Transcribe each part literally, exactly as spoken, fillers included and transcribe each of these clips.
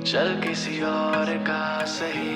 चल किसी और का सही।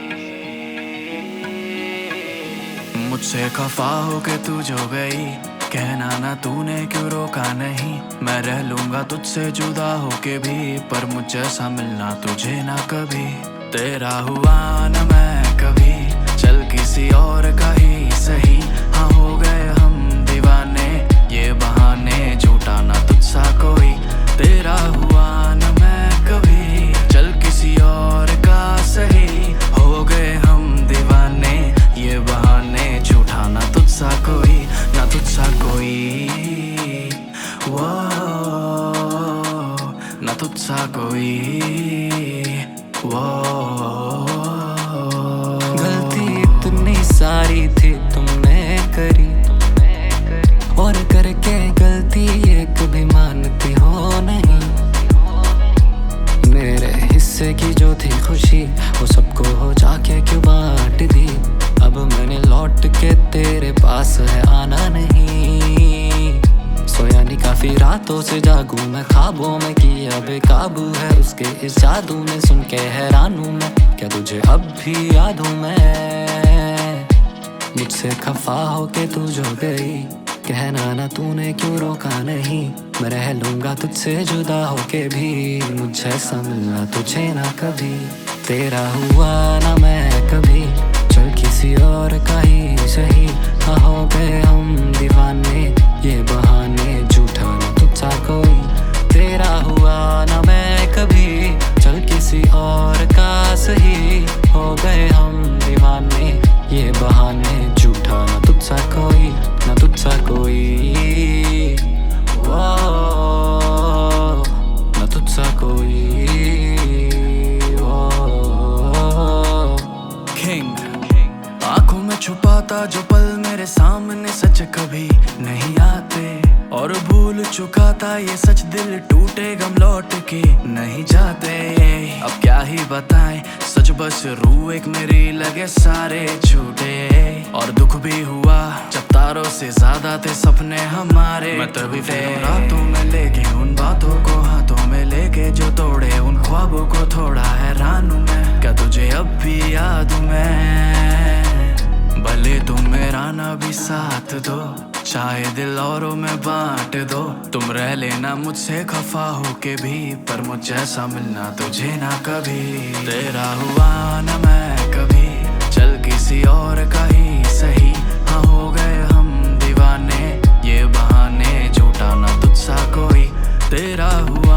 मुझसे खफा हो के तू जो गई, कहना ना तूने क्यों रोका नहीं। मैं रह लूंगा तुझसे जुदा होके भी, पर मुझ जैसा मिलना तुझे ना कभी। तेरा हुआ ना मैं कभी, चल किसी और का ही सही। हाँ हो गए हम दीवाने, ये बहाने झूठा ना तुझसा कोई। तेरा हुआ ना मैं कभी, चल किसी और का सही। हो गए हम दीवाने, ये बहाने झूठा ना तुझसा कोई, ना तुझसा कोई। वो ना तुझसा कोई। वो गलती इतनी सारी थी तुमने करी, और करके गलती एक भी मानती हो नहीं। मेरे हिस्से की जो थी खुशी, वो सबको हो जाके क्यों बांट दी। अब मैंने लौट के तेरे पास है आना नहीं। सोया नहीं काफी रातों से जागू मैं, ख्वाबों में किया बेकाबू है उसके इस जादू में। सुन के हैरान हूँ मैं, क्या तुझे अब भी याद हूँ मैं। मुझसे खफा हो के तू जो गई, कहना ना तूने क्यों रोका नहीं। मैं रह लूंगा तुझसे जुदा होके भी, मुझे ऐसा मिलना तुझे ना कभी। तेरा हुआ ना मैं कभी, चल किसी और का ही सही। हाँ हो गए हम दीवाने, ये बहाने झूठा ना तुझसा कोई। तेरा हुआ ना मैं कभी, चल किसी और का सही। हो गए हम दीवाने, ये बहाने झूठा ना तुझसा कोई, ना तुझसा कोई। वो ना तुझसा कोई। वो किंग आंखों में छुपाता जो पल मेरे सामने सच कभी नहीं आते। और भूल चुका था ये सच, दिल टूटे गम लौट के नहीं जाते। अब क्या ही बताएं सच, बस रूह एक मेरी लगे सारे छूटे। और दुख भी हुआ जब तारों से ज्यादा थे सपने हमारे। मैं तभी फिर रातों में लेके उन बातों को हाथों में लेके जो तोड़े उन ख्वाबों को। थोड़ा हैरान हूँ मैं, क्या तुझे अब भी याद हूँ मैं। भले तुम मेरा ना भी साथ दो, चाहे दिल औरों में बांट दो। तुम रह लेना मुझसे खफा होके भी, पर मुझ जैसा मिलना तुझे ना कभी। तेरा हुआ ना मैं कभी, चल किसी और का ही सही। हाँ हो गए हम दीवाने, ये बहाने झूठा ना तुझसा कोई। तेरा हुआ